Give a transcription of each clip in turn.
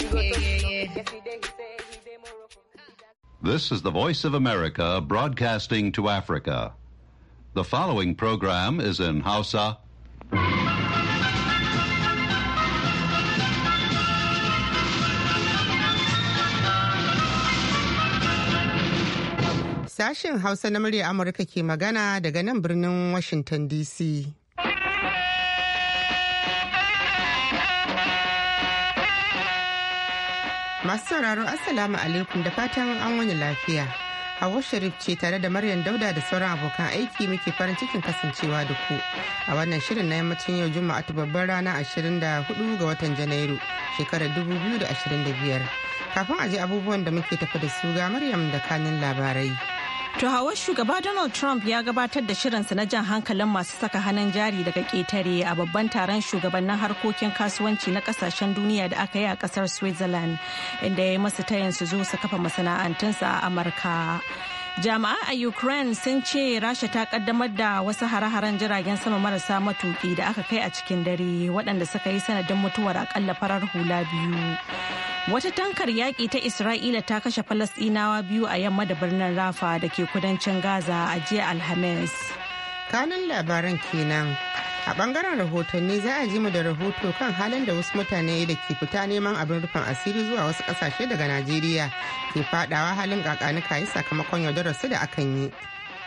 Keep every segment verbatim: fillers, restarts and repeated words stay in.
This is the Voice of America broadcasting to Africa. The following program is in Hausa. Sashen Hausa na murya Amurka ke magana daga nan birnin Washington D C. Masu sauraro Assalamu alaikum da fatan an wani lafiya. Hawwa Sharif ce tare da Maryam Dauda da sauran abokan aiki muke farin cikin kasancewa da ku a wannan shirin na yammacin yau Juma'a ta babbar rana ashirin da hudu ga watan Janairu shekarar dubu biyu da ashirin da biyar. Kafin a ji abubuwan da muke tafi da su ga Maryam da kanin labarai. To hawa shugaba Donald Trump ya gabatar da shirinsa na jan hankalin masu saka hannun jari daga ƙetare a babban taron shugabannin harkokin kasuwanci na kasashen duniya da aka yi a ƙasar Switzerland, inda ya yi masu tayin su zo su kafa masana'antunsa a Amurka. Jami'ai a Ukraine sun ce Rasha ta kaddamar da wasu hare-haren jiragen sama marasa matuki da aka kai a cikin dare waɗanda suka yi sanadin mutuwar akalla farar hula biyu. Wata tankar yaƙi ta Isra'ila ta kashe Falasɗinawa biyu a yamma da birnin Rafa da ke kudancin Gaza a jiya Alhamis. Kanun labaran kenan. A bangaren rahotanni za a ji mu da rahoto kan halin da wasu mutane da ke fita neman abin rufin asiri zuwa wasu ƙasashe daga Najeriya ke fadawa halin kakanika yi sakamakon yaudararsu da akan yi.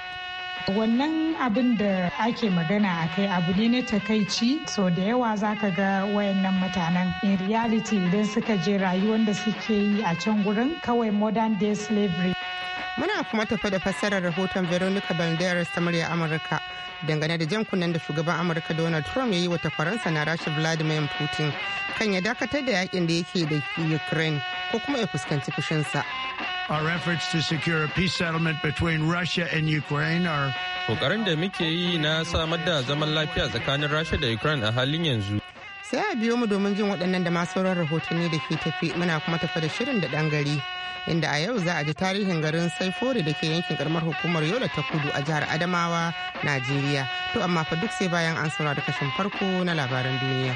Wannan abin da ake magana a kai abu ne na takaici, so da yawa za ka ga wayannan mutanen in reality idan suka je rayuwar da suke yi a can gurin kawai modern day slavery. Muna kuma tafi da fassarar rahoton Veronica Balderas ta murya Amurka dangane da jan kunnen da shugaban Amurka Donald Trump ya yi wa takwaransa na Rasha Vladimir Putin kan ya dakatar da yakin da yake da Ukraine ko kuma ya fuskanci fushinsa. Our efforts to secure a peace settlement between Russia and Ukraine are kokarin da muke yi na samar da zaman lafiya tsakanin Rasha da Ukraine a halin yanzu. Sai a biyo mu domin jin waɗannan da masu sauran rahotanni da ke tafi. Muna kuma tafi da shirin da ɗan gari inda a yau za a ji tarihin garin Saifore da ke yankin karamar hukumar Yola ta Kudu a jihar Adamawa, Najeriya. To amma fa duk sai bayan an saurari kashin farko na labaran duniya.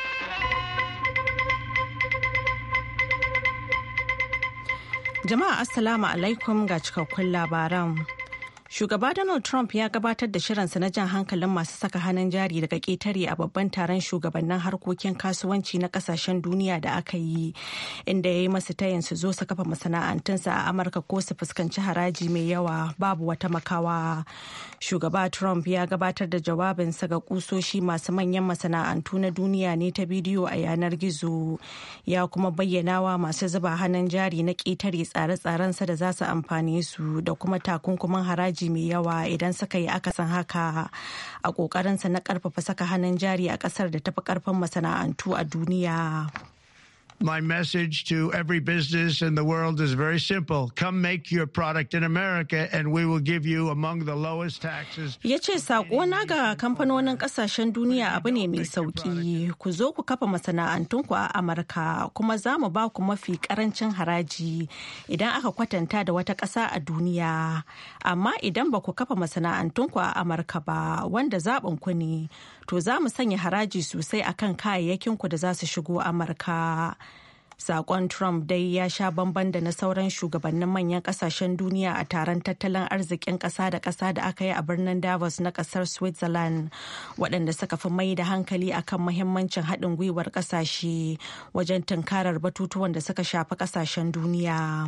Jama'a Assalamu alaikum ga cikakkun labaran. Shugaba Donald Trump ya gabatar da shirinsa na jan hankalin masu saka hannun jari daga ƙetare a babban taron shugabannin harkokin kasuwanci na kasashen duniya da aka yi, inda ya yi masu tayin su zo su kafa masana'antunsa a Amurka ko su fuskanci haraji mai yawa babu wata makawa. Shugaba Trump ya gabatar da jawabinsa ga kusoshi masu manyan masana'antu na duniya ne ta bidiyo a yanar gizo. Ya kuma bayyana wa masu zuba hannun jari na ƙetare tsare-tsarensa da za su amfane su da kuma takunkumin haraji mai yawa idan suka yi akasin haka a kokarinsa na karfafa saka hannun jari a kasar da tafi karfin masana'antu a duniya. My message to every business in the world is very simple. Come make your product in America and we will give you among the lowest taxes. Ya ce saƙona ga kamfanonin ƙasashen duniya abu ne mai sauƙi. Ku zo ku kafa masana'antunku a Amurka kuma za mu ba ku mafi ƙarancin haraji idan aka kwatanta da wata ƙasa a duniya. Amma idan ba ku kafa masana'antunku a Amurka ba wanda zaɓin ku ne, to za mu sanya haraji sosai akan kayayyakinku da za su shigo Amurka. Sakon Trump dai ya sha bamban da na sauran shugabannin manyan kasashen duniya a taron tattalin arzikin ƙasa da ƙasa da aka yi a birnin Davos na ƙasar Switzerland, waɗanda suka fi mai da hankali akan muhimmancin haɗin gwiwar ƙasashe wajen tunkarar batutuwan da suka shafi ƙasashen duniya.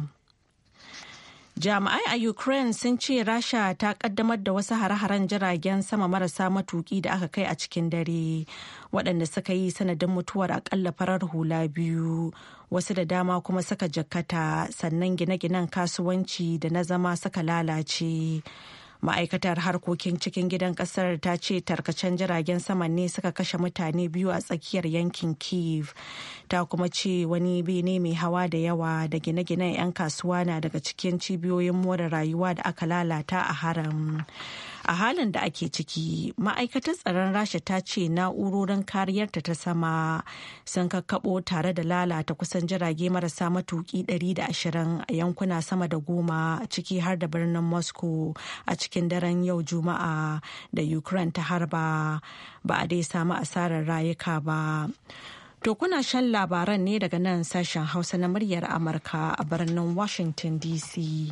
Jami'ai a Ukraine sun ce Rasha ta kaddamar da wasu hare-haren jiragen sama marasa matuki da aka kai a cikin dare, waɗanda suka yi sanadin mutuwar akalla farar hula biyu, wasu da dama kuma suka jakkata, sannan gine-ginen kasuwanci da na zama suka lalace. Ma'aikatar harkokin cikin gidan kasar ta ce tarkacen jiragen saman ne suka kashe mutane biyu a tsakiyar yankin Kyiv. Ta kuma ce wani bene mai hawa da yawa da gine-ginen 'yan kasuwa na daga cikin cibiyoyin more rayuwa da aka lalata a haram. A halin da ake ciki, ma'aikatar tsaron Rasha ta ce na'urorin kariyarta ta sama sun kakkaɓo tare da lalata kusan jirage marasa matuki ɗari da ashirin a yankuna sama da goma, ciki har da birnin Moscow a cikin daren yau Juma'a da Ukraine ta harba. Ba a dai samu asarar rayuka ba. To kuna shan labaran ne daga nan sashen Hausa na muryar Amurka a birnin Washington D C.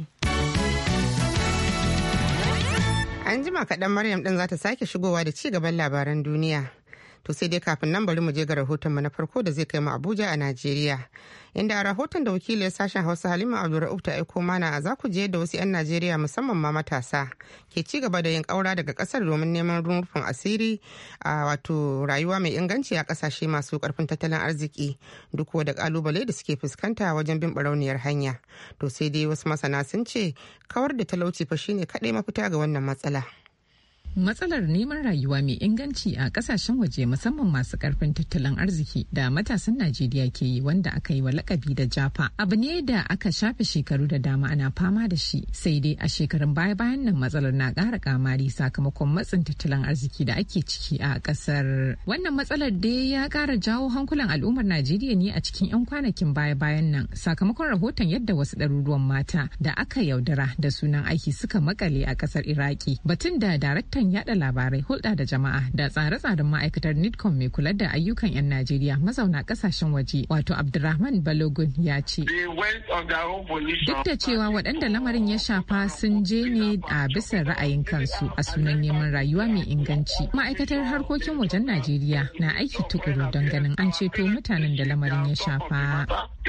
An jima kaɗan Maryam ɗin za ta sake shigowa da ci gaban labaran duniya. To sai dai kafin nan bari mu je ga rahotonmu na farko da zai kai mu Abuja a Najeriya. Inda a rahoton da wakilin sashen Hausa Halima Abdulra'uf ta aiko mana za ku je da wasu 'yan Najeriya musamman ma matasa ke ci gaba da yin ƙaura daga ƙasar domin neman rufin asiri a wato rayuwa mai inganci a ƙasashe masu ƙarfin tattalin arziki duk da ƙalubale da suke fuskanta wajen bin barauniyar hanya. To sai dai wasu masana sun ce kawar da talauci fa shine kaɗai mafita ga wannan matsala. Matsalar neman rayuwa mai inganci a kasashen waje musamman masu karfin tattalin arziki da matasan Najeriya ke yi wanda aka yi wa lakabi da Japa abu ne da aka shafe shekaru da dama ana fama da shi, sai dai a shekarun baya-bayan nan matsalar na ƙara kamari sakamakon matsin tattalin arziki da ake ciki a ƙasar. Wannan matsalar dai ya ƙara jawo hankulan al'ummar Najeriya ne a cikin 'yan kwanakin baya-bayan nan sakamakon rahoton yadda wasu ɗaruruwan mata da aka yaudara da sunan aiki suka makale a ƙasar Iraki. Batun da daraktan yada labarai, hulɗa da jama'a da tsare-tsaren ma'aikatar nidcom mai kula da ayyukan 'yan Najeriya mazauna kasashen waje wato Abdulrahman Balogun ya ce duk da cewa waɗanda lamarin ya shafa sun je ne a bisa ra'ayin kansu a sunan neman rayuwa mai inganci, ma'aikatar harkokin wajen Najeriya na aiki tukuru don ganin an ceto mutanen da lamarin ya shafa.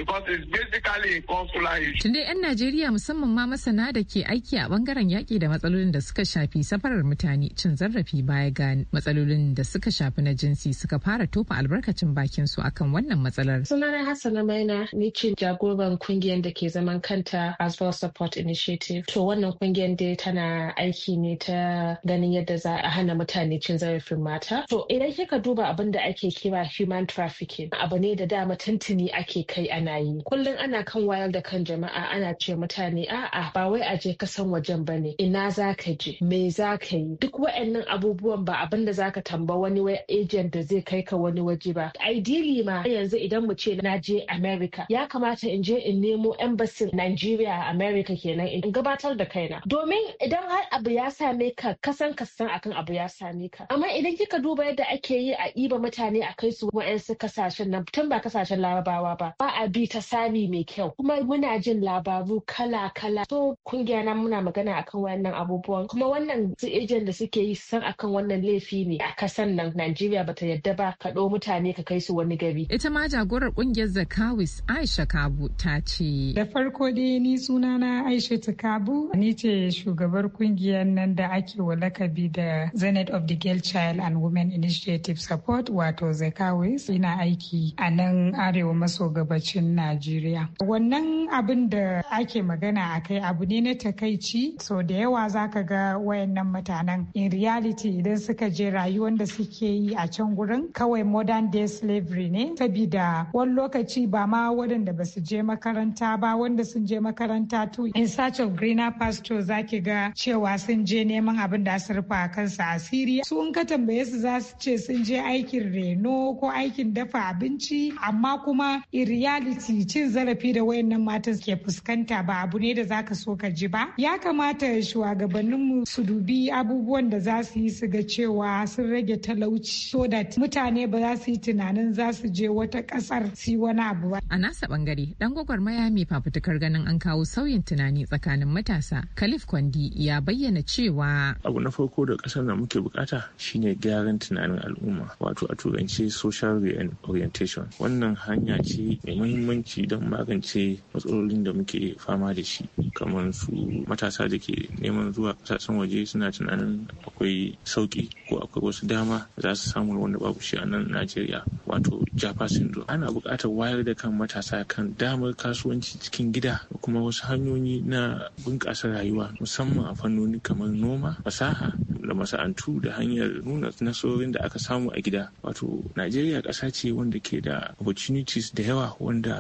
Tunda 'yan Najeriya musamman ma masana da ke aiki a bangaren yaƙi da matsalolin da suka shafi safarar mutane, cin zarafi baya ga matsalolin da suka shafi na jinsi suka fara tofa albarkacin bakin su akan wannan matsalar. Sunana Hassana Maina, ni ce jagoran kungiyar da ke zaman kanta Asbel Support Initiative. To wannan kungiyar dai tana aiki ne ta ganin yadda za a hana mutane cin zarafin mata. To idan kika duba abin da ake kira human trafficking, abu ne da dama tuntuni ake kai ana yi. Kullum ana kan wayar da kan jama'a ana ce mutane a'a ba wai a je kasan wajen bane, ina za ka je, me za ka yi. Duk wa'annan abubuwan ba abin da zaka tamba wani wai agent da zai kai ka wani waje ba. Ideally ma yanzu idan mu ce na je America, ya kamata in je in nemo embassy Nigeria a America kenan in gabatar da kaina. Domin idan har abu ya same ka, kasan kasan akan abu ya same ka. Amma idan kika duba yadda ake yi a iba mutane a kai su wa'ansu kasashen nan, tun ba kasashen Larabawa ba, ba a bi ta sami mai kyau. Kuma muna jin labaru kala-kala. So kungiya na muna magana akan wannan abubuwan. Kuma wannan su agent da suke yi san akan wannan laifi ne a kasan nan. Najeriya bata yadda ba ka ɗau mutane ka kai su wani gari. Ita ma jagorar kungiyar Zakawis Aisha Kabu ta ce. Da farko dai ni sunana Aisha Kabu, ni ce shugabar kungiyar nan da ake wa lakabi da Zenith of the Girl Child and Women Initiative Support wato Zakawis. Ina aiki a nan arewa maso gabacin Najeriya. Wannan abin da ake magana a kai abu ne na takaici. So da yawa zaka ga wayannan mutanen in reality idan suka je rayuwar da suke yi a can gurin kawai modern day slavery ne, sabida wani lokaci ba ma waɗanda ba su je makaranta ba, wanda sun je makaranta to in search of greener pasture zaki ga cewa sun je neman abin da su rufa kansu asiri. Su in ka tambaye su za su ce sun je aikin reno ko aikin dafa abinci, amma kuma in reality cin zarafi da wayannan matan ke fuskanta ba abu ne da zaka so ka ji ba. Ya kamata shugabanninmu su dubi abubuwan da za su yi su ga cewa sun rage talauci so that mutane ba za su yi tunanin za su je wata kasar su yi wani abu ba. A nasa bangare dan gwagwarmaya mai fafutukar ganin an kawo sauyin tunani tsakanin matasa, Khalif Kwandi ya bayyana cewa abu na farko da kasar da muke bukata shine gyaran tunanin al'umma, wato a turanci social reorientation. Wannan hanya ce mai muhimmanci don magance matsalolin da muke fama da shi, kamar su matasa da ke neman zuwa kasashen waje suna tunanin akwai sauki ko akwai wasu dama za su samu wanda babu shi a nan Najeriya, wato Japa syndrome. Ana buƙatar wayar da kan matasa kan damar kasuwanci cikin gida da kuma wasu hanyoyi na bunƙasa rayuwa, musamman a fannoni kamar noma, fasaha da masana'antu da hanyar nuna nasarorin da aka samu a gida. Wato Najeriya ƙasa ce wanda ke da opportunities da yawa wanda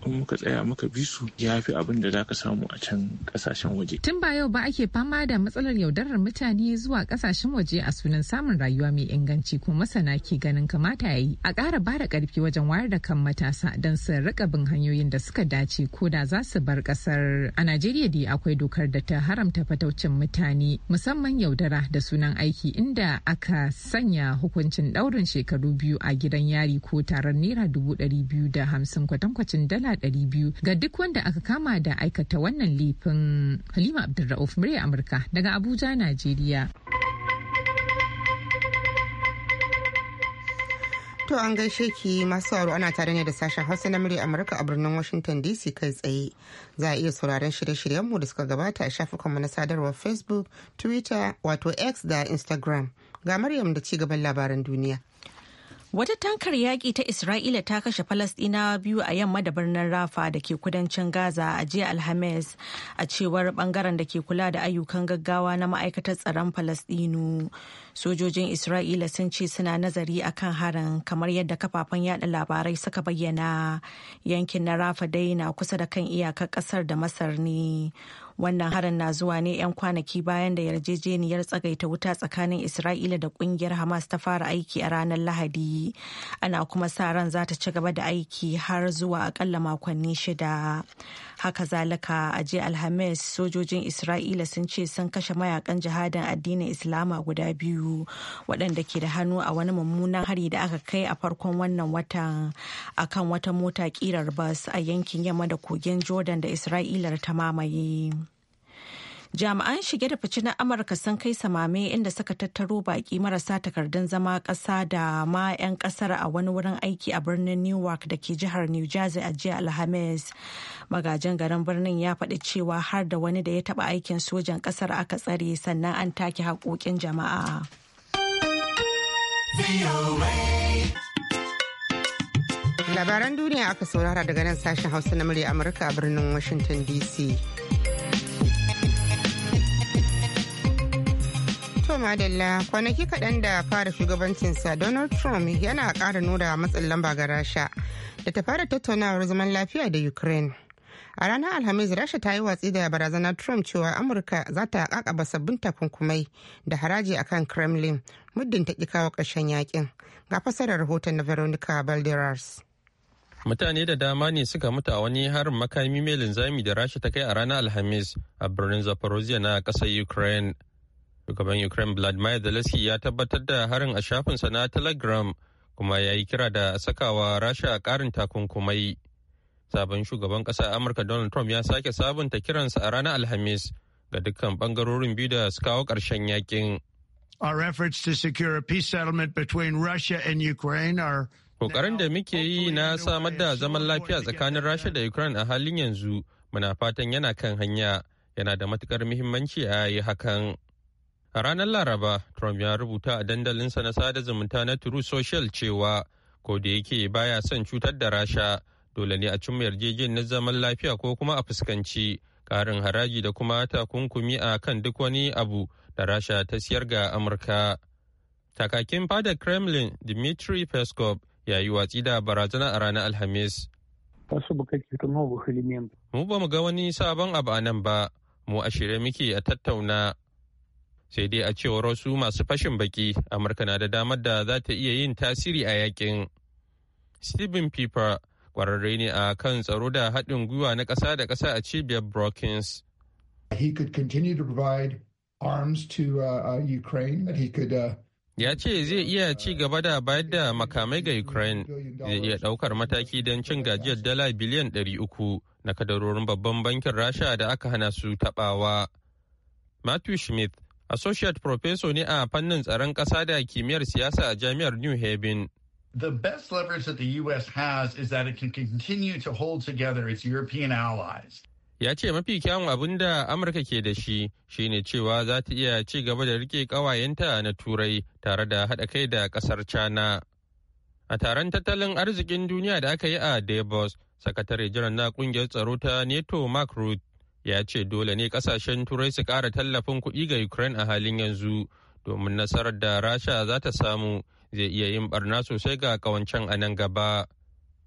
in muka tsaya muka bi su ya fi abin da za ka samu a can ƙasashen waje. Tun ba yau ba ake fama da matsalar yaudarar mutane zuwa ƙasashen waje a sunan samun rayuwa mai inganci, kuma masana ke ganin kamata ya yi a ƙara ba da ƙarfi wajen wayar da kan matasa don su rika bin hanyoyin da suka dace ko da za su bar ƙasar. A Najeriya dai akwai dokar da ta haramta fataucin mutane musamman yaudara da sunan aiki, inda aka sanya hukuncin ɗaurin shekaru biyu a gidan yari ko taron naira dubu ɗari biyu da hamsin kwatankwacin dala ɗari biyu ga duk wanda aka kama da aikata wannan laifin. Halima Abdulra'uf, murya Amurka daga Abuja, Najeriya. To an gaishe ki masu sauraro, ana tare ne da sashen Hausa na murya Amurka a birnin Washington D C kai tsaye. Za a iya sauraron shirye-shiryenmu da suka gabata a shafukanmu na sadarwar Facebook, Twitter, wato X da Instagram. Ga Maryam da ci gaban labaran duniya. Wata tankar yaƙi ta Isra'ila ta kashe Falasɗinawa biyu a yamma da birnin Rafa da ke kudancin Gaza a jiya Alhamis, a cewar bangaren da ke kula da ayyukan gaggawa na ma'aikatar tsaron Falasɗinu. Sojojin Isra'ila sun ce suna nazari akan harin, kamar yadda kafafen yada labarai suka bayyana. Yankin na Rafa dai na kusa da kan iyakar ƙasar da Masar ne. Wannan harin na zuwa ne 'yan kwanaki bayan da yarjejeniyar tsagaita wuta tsakanin Isra'ila da kungiyar Hamas ta fara aiki a ranar Lahadi. Ana kuma sa ran za ta ci gaba da aiki har zuwa akalla makonni shida. Haka zalika a jiya Alhamis, sojojin Isra'ila sun ce sun kashe mayakan jihadin addinin Islama guda biyu waɗanda ke da hannu a wani mummunan hari da aka kai a farkon wannan watan akan wata mota kirar bas a yankin yamma da kogin Jordan da Isra'ilar ta mamaye. Jami'an shige da fice na Amurka sun kai samame inda suka tattaro baki marasa takardun zama ƙasa da ma 'yan ƙasar a wani wurin aiki a birnin Newark da ke jihar New Jersey a jiya Alhamis. Magajin garin birnin ya faɗi cewa har da wani da ya taɓa aikin sojan ƙasar aka tsare, sannan an take haƙoƙin jama'a. Labaran duniya aka saurara daga nan sashen Hausa na murya Amurka a birnin Washington D C. To madalla, kwanaki kaɗan da fara shugabancinsa, Donald Trump yana ƙara nuna matsin lamba ga Rasha da ta fara tattaunawar zaman lafiya da Ukraine. A ranar Alhamis, Rasha ta yi watsi da barazanar Trump cewa Amurka za ta kakaba sabbin takunkumai da haraji akan Kremlin muddin ta ƙi kawo ƙarshen yakin. Ga fasarar rahoton na Veronica Balderas. Mutane da dama ne suka mutu a wani harin makami mai linzami da Rasha ta kai a ranar Alhamis a birnin Zaporozhye na ƙasar Ukraine. Shugaban Ukraine Vladimir Zelensky ya tabbatar da harin a shafinsa na Telegram, kuma ya yi kira da sakawa Rasha a ƙarin takunkumai. Sabon shugaban ƙasar Amurka Donald Trump ya sake sabunta kiransa a ranar Alhamis ga dukkan ɓangarorin biyu da su kawo ƙarshen yakin. Our efforts to secure a peace settlement between Russia and Ukraine are Kokarin da muke yi na samar da zaman lafiya tsakanin Rasha da Ukraine a halin yanzu, muna fatan yana kan hanya, yana da matukar muhimmanci a yi hakan. A ranar Laraba, Trump ya rubuta a dandalinsa na sada zumunta na Truth Social cewa ko da yake baya son cutar da Rasha, dole ne a cimma yarjejeniyar zaman lafiya ko kuma a fuskanci karin haraji da kuma takunkumi a kan duk wani abu da Rasha ta siyar ga Amurka. Kakakin fadar Kremlin, Dmitry Peskov, ya yi watsi da barazana a ranar Alhamis. Mu ba mu ga wani sabon abu a nan ba, mu a shirye muke a tattauna. Sai dai a cewar wasu masu fashin baki, Amurka na da damar da za ta iya yin tasiri a yakin. Stephen Piper, kwararre ne a kan tsaro da haɗin gwiwa na ƙasa da ƙasa a cibiyar Brookings. He could continue to provide arms to uh, uh, Ukraine, that he could uh, ya ce zai iya ci gaba da bayar da makamai ga Ukraine, zai iya ɗaukar mataki don cin gajiyar dala biliyan ɗari uku na kadarorin babban bankin Rasha da aka hana su taɓawa. Matthew Smith, Associate Professor ne a fannin tsaron ƙasa da kimiyyar siyasa a Jami'ar New Haven. The best leverage that the U S has is that it can continue to hold together its European allies. Ya ce mafi kyawun abin da Amurka ke da shi shine cewa za ta iya ci gaba da rike ƙawayenta na Turai tare da haɗa kai da ƙasar China. A taron tattalin arzikin duniya da aka yi a Davos, sakatare jiran na ƙungiyar tsaro ta NATO Mark Rutte ya ce dole ne ƙasashen Turai su ƙara tallafin kuɗi ga Ukraine a halin yanzu domin nasarar da Rasha za ta samu zai iya yin barna sosai ga ƙawancen a nan gaba.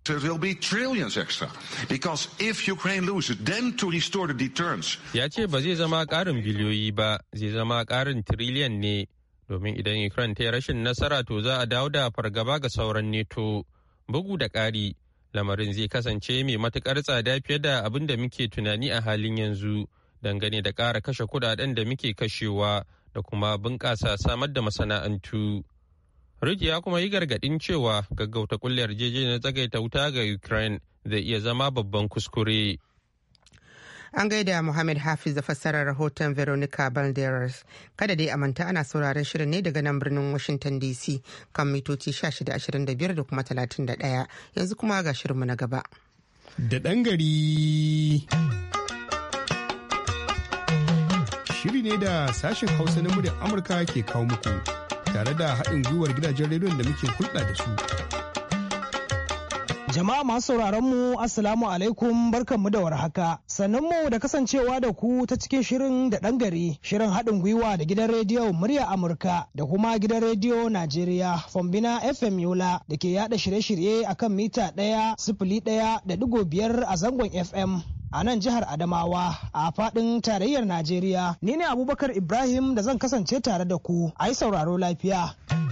So it will be trillions extra, because if Ukraine loses, then to restore the deterrence. Ya ce ba zai zama ƙarin biliyoyi ba, zai zama ƙarin tiriliyan ne, domin idan Ukraine ta yi rashin nasara to za a dawo da fargaba ga sauran NATO. Bugu da ƙari, lamarin zai kasance mai matuƙar tsada fiye da abin da muke tunani a halin yanzu, dangane da ƙara kashe kuɗaɗen da muke kashewa da kuma bunƙasa samar da masana'antu. Rick ya kuma yi gargaɗin cewa gaggauta kulle yarjejeniyar tsagaita wuta ga Ukraine zai iya zama babban kuskure. An gaida Muhammad Hafiz da fassarar rahoton Veronica Balderas. Kada dai a manta ana sauraron shirin ne daga nan birnin Washington D C kan mitoci sha shida ashirin da biyar da kuma talatin da ɗaya. Yanzu kuma ga shirinmu na gaba. Da ɗan gari. Shiri ne da sashen Hausa na muryar Amurka ke kawo muku. Tare da haɗin gwiwar gidajen rediyon da muke hulɗa da su. Jama'a masu sauraron mu Assalamu alaikum, barkanmu da warhaka. Sannan mu da kasancewa da ku ta cikin shirin da ɗan gari, shirin haɗin gwiwa da gidan rediyo murya Amurka da kuma gidan rediyo Najeriya Fombina F M Yola da ke yada shirye-shirye akan mita ɗaya sifili ɗaya da digo biyar a zangon F M. A nan jihar Adamawa a faɗin tarayyar Najeriya. Ni ne Abubakar Ibrahim da zan kasance tare da ku. A yi sauraro lafiya.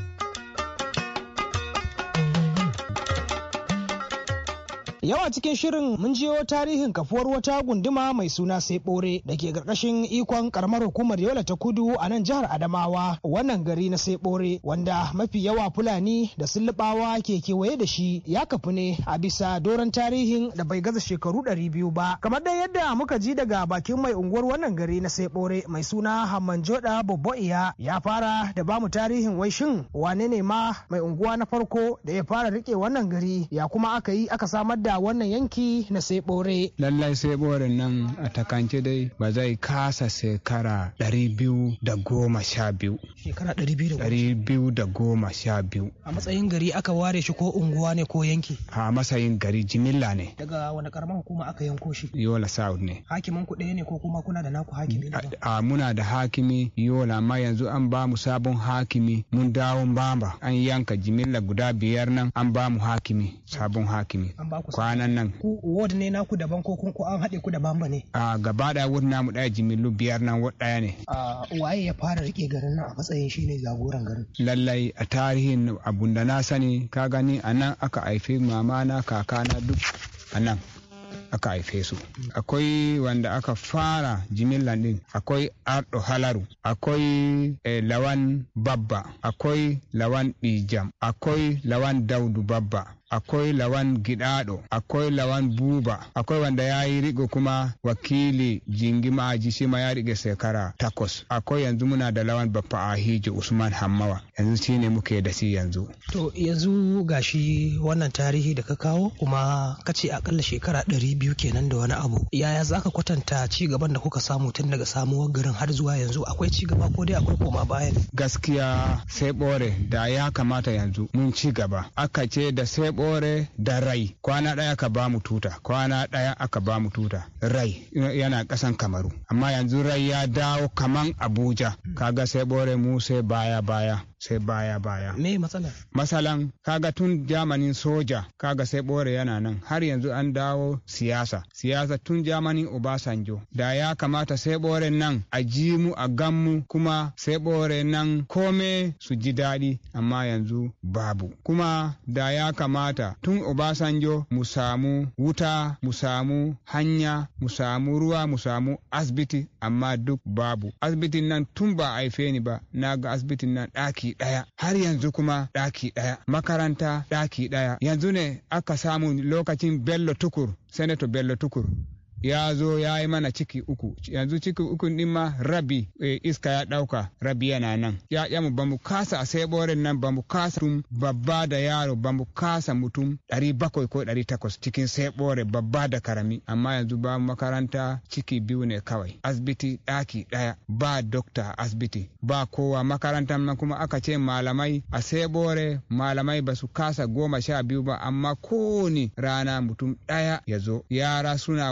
Yau a cikin shirin mun jiyo tarihin kafuwar wata gunduma mai suna Sebore da ke ƙarƙashin ikon ƙaramar hukumar Yola ta Kudu a nan jihar Adamawa. Wannan gari na Sebore wanda mafi yawa Fulani da Sullubawa ke kewaye da shi ya kafu ne a bisa doron tarihin da bai gaza shekaru ɗari biyu ba. Kamar dai yadda muka ji daga bakin mai unguwar wannan gari na Sebore mai suna Hammanjoda Bobboiya ya fara da bamu tarihin wai shin wane ne ma mai unguwa na farko da ya fara rike wannan gari, ya kuma aka yi aka samar da wannan yanki na Sebore. Lallai Sebore nan a takance dai ba zai kasa shekara ɗari biyu da goma sha biyu. Shekara ɗari biyu da goma. Ɗari biyu da goma sha biyu. A matsayin gari aka ware shi ko unguwa ne ko yanki? A matsayin gari jimilla ne. Daga wani karamar hukuma aka yanko shi? Yola South ne. Hakimin ku ɗaya ne ko kuma kuna da naku hakimi? A muna da hakimi Yola, amma yanzu an ba mu sabon hakimi, mun dawo Bamba an yanka jimilla guda biyar nan an ba mu hakimi, sabon hakimi. An ba ku kwanan nan. Ku ward ne naku daban ko kun ko an haɗe ku da Bamba ne? A gaba da ward namu ɗaya jimillu biyar nan ward ɗaya ne. A waye ya fara rike garin nan a matsayin shi ne jagoran garin? Lallai a tarihin abun da na sani ka gani a nan aka haife mamana kakana duk a nan aka haife su. Akwai wanda aka fara jimillan din, akwai Ardo Halaru, akwai eh, Lawan Babba, akwai Lawan Bijam, akwai Lawan Daudu Babba, akwai Lawan Gidado, akwai Lawan Buba, akwai wanda ya yi rigo kuma wakili Jingima Aji shi ma ya rige shekara takwas. Akwai yanzu muna da Lawan Baffa Ahiji Usman Hammawa, yanzu shi ne muke da shi yanzu. To yanzu gashi wannan tarihi da ka kawo kuma ka ce akalla shekara ɗari biyu kenan da wani abu. Yaya za ka kwatanta ci gaban da kuka samu tun daga samuwar garin har zuwa yanzu? Akwai ci gaba ko dai akwai koma baya ne? Gaskiya Sebore da ya kamata yanzu mun ci gaba. Aka ce da Sebore da Rai kwana ɗaya aka ba mu tuta, kwana ɗaya aka ba mu tuta. Rai yana ƙasan Kamaru, amma yanzu Rai ya dawo kaman Abuja. Kaga Sebore mu sai baya baya. sai baya baya. Me matsala? Masalan kaga tun jamanin soja kaga Sebore yana nan, har yanzu an dawo siyasa. Siyasa tun jamanin Obasanjo. Da ya kamata Sebore nan a ji mu a gammu, kuma Sebore nan kome su ji daɗi, amma yanzu babu. Kuma da ya kamata tun Obasanjo mu samu wuta, mu samu hanya, mu samu ruwa, mu samu asibiti, amma duk babu. Asibitin nan tun ba haife ni ba na ga asibitin nan ɗaki ɗaya, har yanzu kuma ɗaki ɗaya, makaranta ɗaki ɗaya. Yanzu ne aka samu lokacin Bello Tukur, Senator Bello Tukur ya zo ya yi mana ciki uku, yanzu ciki uku din ma rabi e, iska ya ɗauka, rabi yana nan. Ya yamu ba mu kasa a Seboren nan, ba mu kasa mutum babba da yaro, ba mu kasa mutum ɗari bakwai ko ɗari takwas cikin Sebore babba da karami, amma yanzu ba makaranta ciki biyu ne kawai, asibiti ɗaki ɗaya, ba dokta asibiti, ba kowa. Makarantar nan kuma aka ce malamai a Sebore malamai ba su kasa goma sha biyu ba, amma kowane rana mutum ɗaya ya zo. Yara suna wasa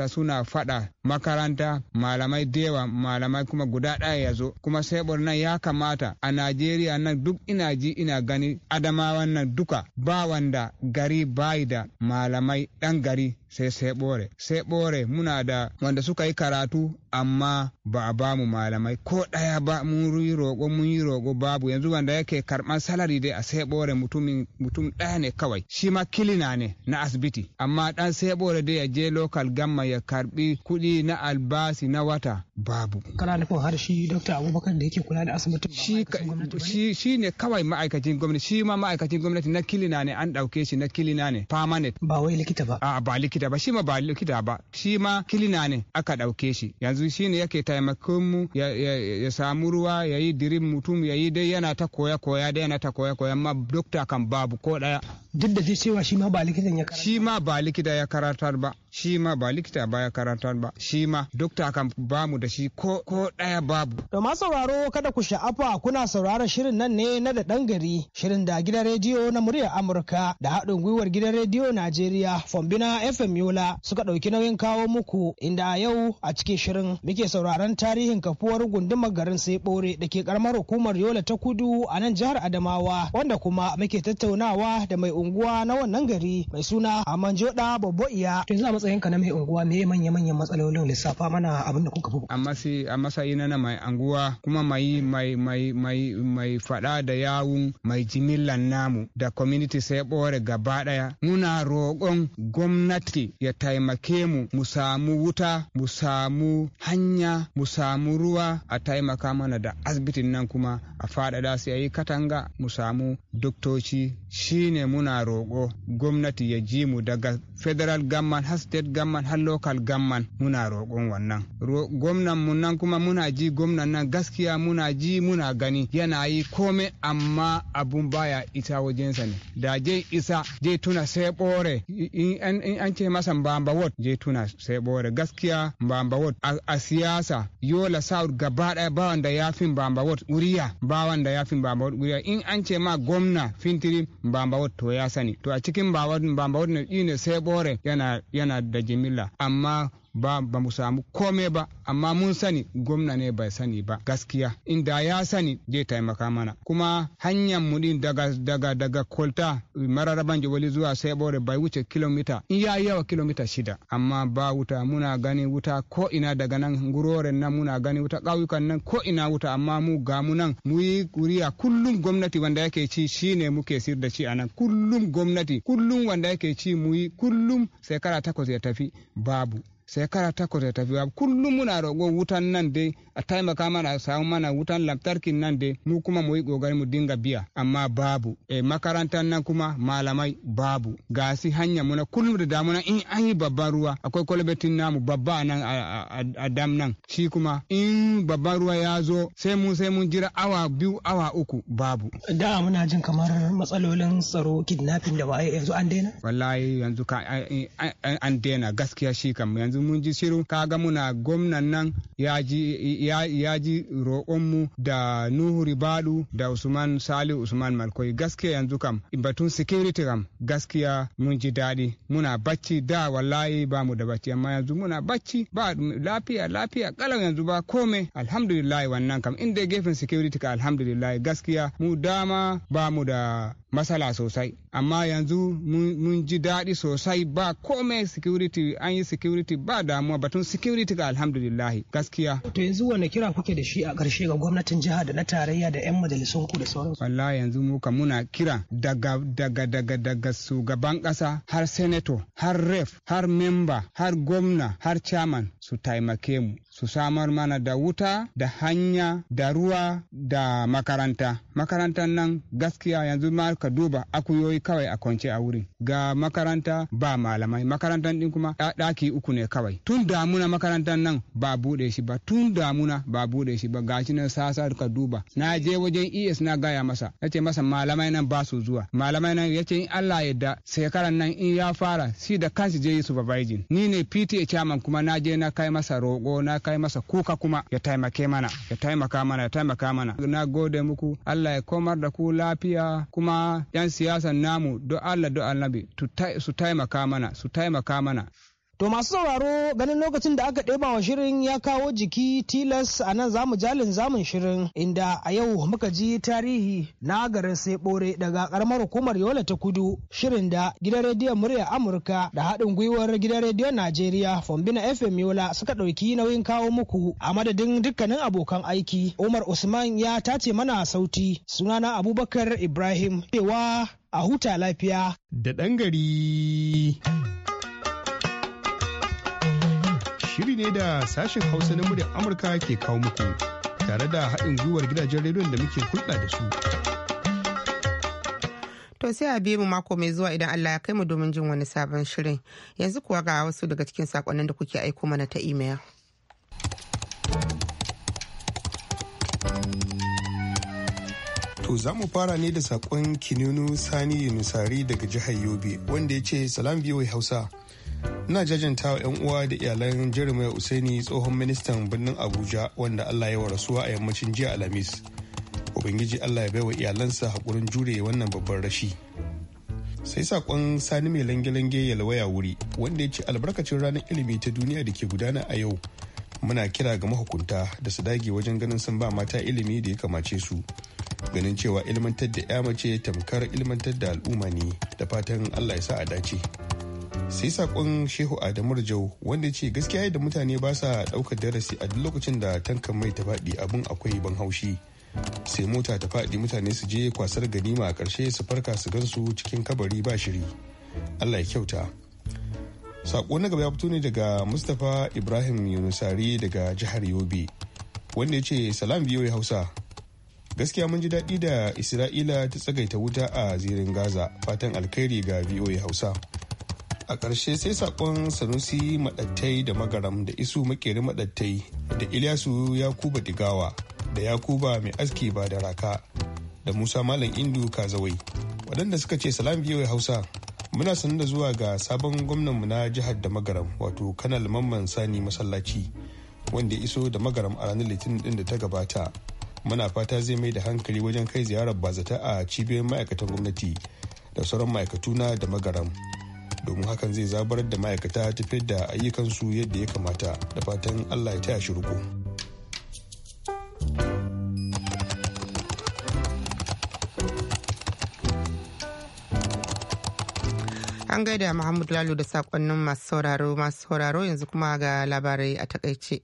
suna fada makaranta malamai dewa malamai kuma guda ɗaya ya zo kuma sai nan ya kamata a Najeriya nan duk ina ji ina gani Adamawa nan duka ba wanda gari bai da malamai ɗan gari sai sai bore sai bore muna da wanda suka yi karatu amma ba a bamu malamai ko ɗaya ba mun yi roƙo mun yi roƙo babu yanzu wanda yake karɓar salari dai a sai bore mutumin mutum ɗaya ne kawai shi ma kilina ne na asibiti amma ɗan sai bore dai ya je local gamma ya karɓi kuɗi na albasi na wata babu. Kana nufin har shi Dokta Abubakar da yake kula da asibitin shi shi shi ne kawai ma'aikacin gwamnati shi ma ma'aikacin gwamnati na kilina ne an ɗauke shi na kilina ne permanent ba wai likita ba a ba likita ba shi ma ba likita ba shi ma kilina ne aka ɗauke shi yanzu shi ne yake taimakon mu ya, ya, ya samu ruwa ya yi dirin mutum ya yi dai yana ta koya koya dai yana ta koya koya amma dokta kan babu ko ɗaya. Duk da cewa shi ma ba likitan ya karatar shi ma ba likita ya karatar ba shi ma ba likita ba ya karatar ba shi ma dokta kan bamu da shi ko ko ɗaya babu. Da ma sauraro kada ku sha'afa kuna sauraron shirin nan ne na da ɗan gari shirin da gidan rediyo na muryar Amurka da haɗin gwiwar gidan rediyo Najeriya Fombina F M Yola suka ɗauki nauyin kawo muku inda a yau a cikin shirin muke sauraron tarihin kafuwar gundumar garin Sebore da ke karamar hukumar Yola ta Kudu a nan jihar Adamawa wanda kuma muke tattaunawa da mai unguwa na wannan gari mai suna Amanjoda Bobo Iya. To yanzu a matsayinka na mai unguwa me manya manyan matsalolin lissafa mana abin da kuka fi amma sai a matsayin na mai unguwa kuma mai mai mai mai mai fada da yawun mai jimillan namu da community Sebore gaba daya muna roƙon gwamnati ya taimake mu mu samu wuta mu samu hanya mu samu ruwa a taimaka mana da asibitin nan kuma a faɗaɗa su yayi katanga mu samu doktoci shine muna roƙo gwamnati ya ji mu daga federal government har state government har local government muna roƙon wannan gwamnan mu nan kuma muna ji gwamnan nan gaskiya muna ji muna gani yana yi kome amma abun baya ita wajensa ne da je isa je tuna Sebore in an ce masa Mbamba Ward je tuna Sebore gaskiya Mbamba Ward a siyasa Yola South gaba daya ba wanda ya fi Mbamba Ward uriya ba wanda ya fi Mbamba Ward uriya in an ce ma gwamna fintiri Mbamba Ward to ya sani to a cikin Mbamba Ward ne Sebore yana yana da jimilla amma ba ba mu samu kome ba amma mun sani gwamna ne bai sani ba gaskiya inda ya sani zai taimaka mana kuma hanyar mu din daga daga daga Kolta Mararaban Jawali zuwa Sebore bai wuce kilomita in ya yawa kilomita shida amma ba wuta muna gani wuta ko ina daga nan nguroren nan muna gani wuta ƙauyukan nan ko ina wuta amma mu ga mu nan mu yi kuriya kullum gwamnati wanda yake ci shine muke sir da shi anan kullum gwamnati kullum wanda yake ci mu yi kullum shekara takwas ya tafi babu shekara takwas ya tafi kullum muna roƙo wutan nan dai a taimaka mana a samu mana wutan lantarkin nan dai mu kuma mu yi ƙoƙari mu dinga biya amma babu e makarantar nan kuma malamai babu gasi hanya muna kullum da damuna in an yi babban ruwa akwai kwalbatin namu babba nan a dam nan shi kuma in babban ruwa ya zo sai mun sai mun jira awa biyu awa uku babu. Da muna jin kamar matsalolin tsaro kidnapping da waye yanzu an daina? Wallahi yanzu ka an daina gaskiya shi kam yanzu mun ji shiru kaga muna gwamnan nan ya ji ya ji roƙonmu da Nuhu Ribadu da Usman Sali Usman Malkoi gaskiya yanzu kam batun security kam gaskiya mun ji daɗi muna bacci da wallahi ba mu da bacci amma yanzu muna bacci ba lafiya lafiya kalau yanzu ba kome alhamdulillah wannan kam inda gefen security ka alhamdulillah gaskiya mu dama ba mu da masala sosai amma yanzu mun ji daɗi sosai ba kome security an yi security ba damuwa batun security ga alhamdulillah gaskiya. To yanzu wanda kira kuke da shi a ƙarshe ga gwamnatin jiha da na tarayya da 'yan majalisun ku da sauransu? Wallahi yanzu mu ka muna kira daga daga daga daga shugaban ƙasa har senator har ref har member har gwamna har chairman su taimake mu su samar mana da wuta da hanya da ruwa da makaranta makarantar nan gaskiya yanzu ma ka duba akuyoyi kawai a kwance a wurin ga makaranta ba malamai makarantar din kuma ɗaki uku ne kawai tun damuna makarantar nan ba bude shi ba tun damuna ba bude shi ba gashi nan sasa ka duba na je wajen E S na gaya masa nace masa malamai nan ba su zuwa malamai nan yace in Allah yadda shekaran nan in ya fara shi da kanshi je yi supervising ni ne P T A chairman kuma na je na kai masa roƙo na kai masa kuka kuma ya taimake mana ya taimaka mana ya taimaka mana na gode muku Allah ya komar da ku lafiya kuma yan siyasan namu do Allah do annabi su taimaka mana su taimaka mana. To masu sauraro ganin lokacin da aka ɗeba wa shirin ya kawo jiki tilas a nan zamu jalin zamun shirin inda a yau muka ji tarihi na garin Sebore daga karamar hukumar Yola ta Kudu, shirin da gidan rediyon muryar Amurka da haɗin gwiwar gidan rediyon Najeriya Fombina F M Yola suka ɗauki nauyin kawo muku a madadin dukkanin abokan aiki. Umar Usman ya tace mana sauti, sunana Abubakar Ibrahim, cewa a huta lafiya. Da ɗan gari. Shiri ne da sashen Hausa na muryar Amurka ke kawo muku tare da haɗin gwiwar gidajen rediyon da muke hulɗa da su. To sai a biye mu mako mai zuwa idan Allah ya kai mu domin jin wani sabon shirin. Yanzu kuwa ga wasu daga cikin sakonnin da kuke aiko mana ta imel. To za mu fara ne da sakon Kinunu Sani Yunusari daga jihar Yobe wanda ya ce salam biyoyi Hausa. Ina jajanta wa 'yan uwa da iyalan Jeremiah Usaini tsohon ministan birnin Abuja wanda Allah ya wa rasuwa a yammacin jiya Alhamis. Ubangiji Allah ya baiwa iyalansa haƙurin jure wannan babban rashi. Sai sakon Sani mai lange-lange yalwaya wuri wanda ya ce albarkacin ranar ilimi ta duniya da ke gudana a yau. Muna kira ga mahukunta da su dage wajen ganin sun ba mata ilimi da ya kamace su. Ganin cewa ilmantar da 'ya mace tamkar ilmantar da al'umma ne, da fatan Allah ya sa a dace. Sai sakon Shehu Adamu Rajau wanda ya ce gaskiya yadda mutane ba sa daukar darasi a duk lokacin da tankan mai ta faɗi abin akwai ban haushi. Sai mota ta faɗi mutane su je kwasar ganima a ƙarshe su farka su gansu cikin kabari ba shiri. Allah ya kyauta. Sako na gaba ya fito ne daga Mustapha Ibrahim Yunusari daga jihar Yobe wanda ya ce salam biyoyi Hausa. Gaskiya mun ji daɗi da Isra'ila ta tsagaita wuta a zirin Gaza, fatan alkhairi ga V O A Hausa. A ƙarshe sai saƙon Sanusi Maɗattai da Magaram da Isu Makeri Maɗattai da Ilyasu Yakuba Digawa da Yakuba Mai Aski ba da Raka da Musa Malam Indu Kazawai waɗanda suka ce salam V O A Hausa. Muna sanar da zuwa ga sabon gwamnanmu na jihar da Magaram wato Kanal Mamman Sani Masallaci wanda ya iso da Magaram a ranar Litinin ɗin da ta gabata. Muna fata zai mai da hankali wajen kai ziyarar bazata a cibiyoyin ma'aikatan gwamnati da sauran ma'aikatu na da Magaram. Domin hakan zai zabarar da ma'aikata tafiyar da ayyukansu yadda ya kamata, da fatan Allah ya taya shi riko. An gaida Muhammad Lalo da sakonnin masu sauraro masu sauraro yanzu kuma ga labarai a takaice.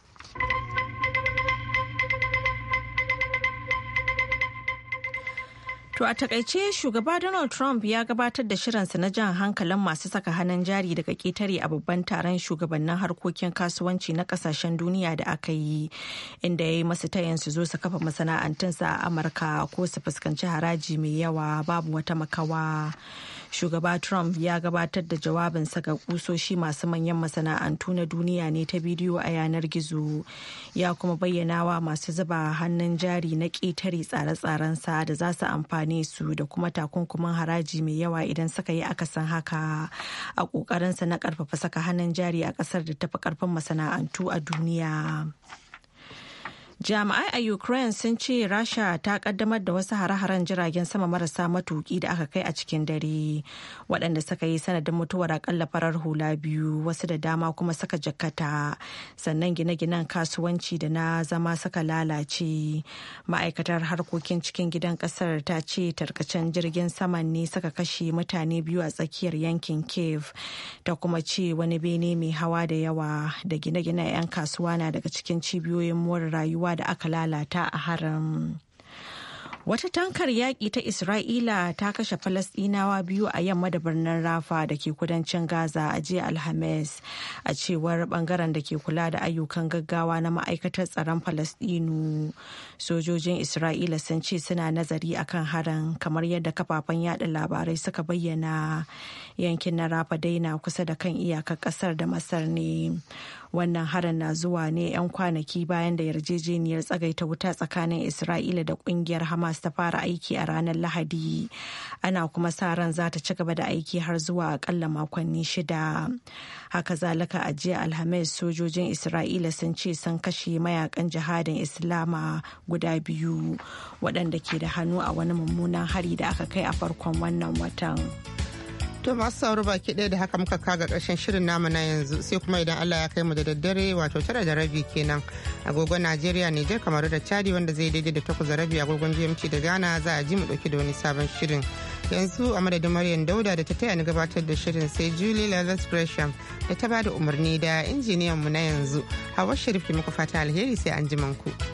To a takaice shugaba Donald Trump ya gabatar da shirinsa na jan hankalin masu saka hannun jari daga ketare a babban taron shugabannin harkokin kasuwanci na kasashen duniya da aka yi, inda ya yi masu tayin su zo su kafa masana'antunsa a Amurka ko su fuskanci haraji mai yawa babu wata makawa. Shugaba Trump ya gabatar da jawabinsa ga kusoshi masu manyan masana'antu na duniya ne ta bidiyo a yanar gizo, ya kuma bayyana wa masu zuba hannun jari na ƙetare tsare-tsarensa da za su amfane su da kuma takunkumin haraji mai yawa idan suka yi akasin haka a ƙoƙarinsa na ƙarfafa saka hannun jari a ƙasar da tafi ƙarfin masana'antu a duniya. Jami'ai a Ukraine sun ce Rasha ta kaddamar da wasu hare-haren jiragen sama marasa matuki da aka kai a cikin dare, waɗanda suka yi sanadin mutuwar akalla farar hula biyu, wasu da dama kuma suka jakkata, sannan gine-ginen kasuwanci da na zama suka lalace. Ma'aikatar harkokin cikin gidan ƙasar ta ce tarkacen jirgin saman ne suka kashe mutane biyu a tsakiyar yankin Kiev, ta kuma ce wani bene mai hawa da yawa da gine-ginen 'yan kasuwa na daga cikin cibiyoyin more rayuwa da aka lalata a harin. Wata tankar yaƙi ta Isra'ila ta kashe Falasɗinawa biyu a yamma da birnin Rafa da ke kudancin Gaza a jiya Alhamis, a cewar bangaren da ke kula da ayyukan gaggawa na ma'aikatar tsaron Falasɗinu. Sojojin Isra'ila sun ce suna nazari akan harin, kamar yadda kafafen yada labarai suka bayyana. Yankin na Rafa dai na kusa da kan iyakar ƙasar da Masar ne. Wannan harin na zuwa ne 'yan kwanaki bayan da yarjejeniyar tsagaita wuta tsakanin Isra'ila da kungiyar Hamas ta fara aiki a ranar Lahadi. Ana kuma sa ran za ta ci gaba da aiki har zuwa akalla makonni shida. Haka zalika a jiya Alhamis sojojin Isra'ila sun ce sun kashe mayakan jihadin Islama guda biyu waɗanda ke da hannu a wani mummunan hari da aka kai a farkon wannan watan. To masu sauraro baki ɗaya da haka muka kaga ƙarshen shirin namu na yanzu sai kuma idan Allah ya kai mu da daddare wato tara da rabi kenan agogon Najeriya Nijar Kamaru da Chadi wanda zai daidai da takwas da rabi agogon G M T da Ghana za a ji mu ɗauki da wani sabon shirin. Yanzu a madadin Maryam Dauda da ta taya ni gabatar da shirin sai Julie Lazarus Gresham da ta bada umarni da injiniyan mu na yanzu Hawa Sharif ke muku fata alheri sai an ji ku.